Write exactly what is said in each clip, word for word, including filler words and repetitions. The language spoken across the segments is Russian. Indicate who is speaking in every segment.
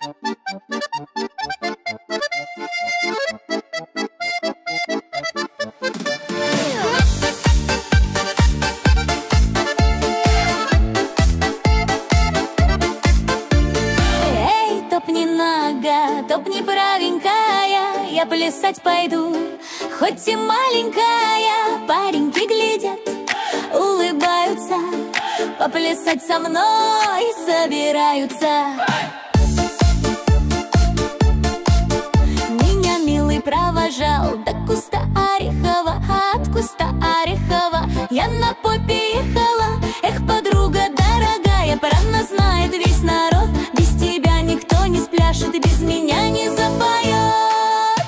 Speaker 1: Топни, правенькая, я плясать пойду. Хоть и маленькая, пареньки глядят, улыбаются, поплясать со мной собираются. Меня милый провожал до куста орехова, от куста орехова я на попе ехала. Эх, подруга дорогая, про нас знает весь народ. Без тебя никто не спляшет, без меня не запоет.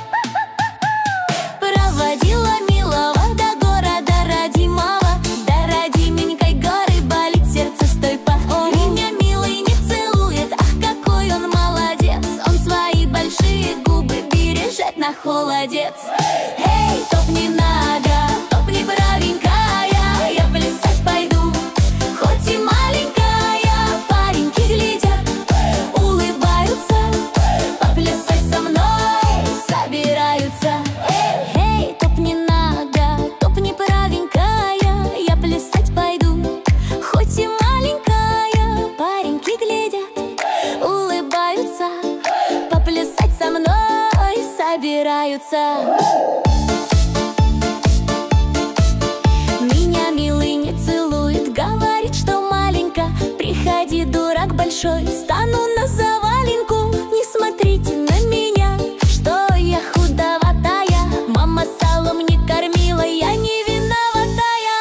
Speaker 1: Проводила милого до города родимого, до родименькой горы болит сердце, стой по. Меня милый не целует, ах, какой он молодец. Он свои большие губы бережет на холодец. Эй, топни нога, топни, правенькая, я плясать пойду. Хоть и маленькая, пареньки глядят, улыбаются, поплясать со мной собираются. Эй, эй, топни нога, топни, правенькая, я плясать пойду. Хоть и маленькая, пареньки глядят, улыбаются, поплясать со мной собираются. Меня милый не целует, говорит, что маленько. Приходи, дурак большой, стану на заваленку. Не смотрите на меня, что я худоватая. Мама салом не кормила, я не виноватая.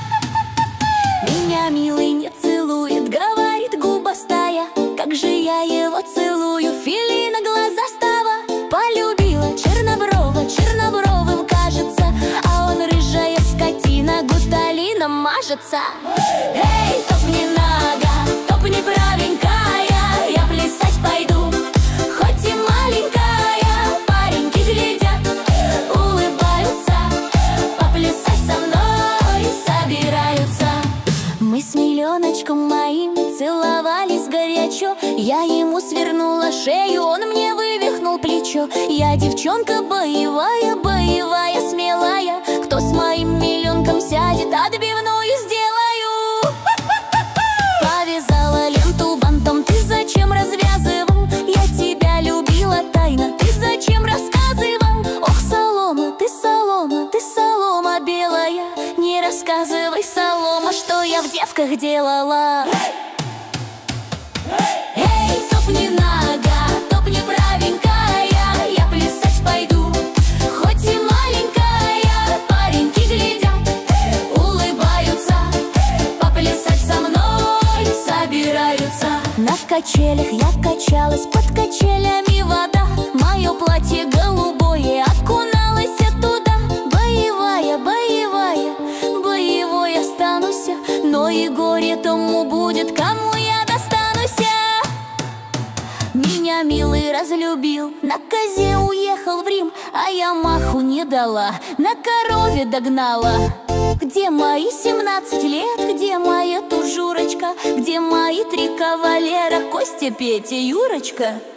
Speaker 1: Меня милый не целует, говорит, губастая. Как же я его целую, филина глаза става. Полюбила черноброва, чернобровым кажется, а он рыжая скотина, гуталином мажется. Эй, топни нога, топни, правенькая, я плясать пойду. Хоть и маленькая, пареньки глядят, улыбаются, поплясать со мной собираются. Мы с миллионочком моим целовались горячо. Я ему свернула шею, он мне вывихнул плечо. Я девчонка боевая, боевая, смелая. Кто с моим миллионком сядет, отбивную сделаю. Повязала ленту бантом, ты зачем развязывал? Я тебя любила тайно, ты зачем рассказывал? Ох, солома, ты солома, ты солома белая. Не рассказывай, солома, что я в девках делала. Эй, топни нога, топни, правенькая, я плясать пойду. Хоть и маленькая, пареньки глядят, улыбаются, поплясать со мной собираются. На качелях я качалась, под качелями вода. Мое платье голубое окуналось туда. Боевая, боевая, боевой останусь, но и горе тому будет, кому я достанусь. Меня милый разлюбил, на козе уехал в Рим, а я маху не дала, на корове догнала. Где мои семнадцать лет, где моя тужурочка, где мои три кавалера, Костя, Петя, Юрочка?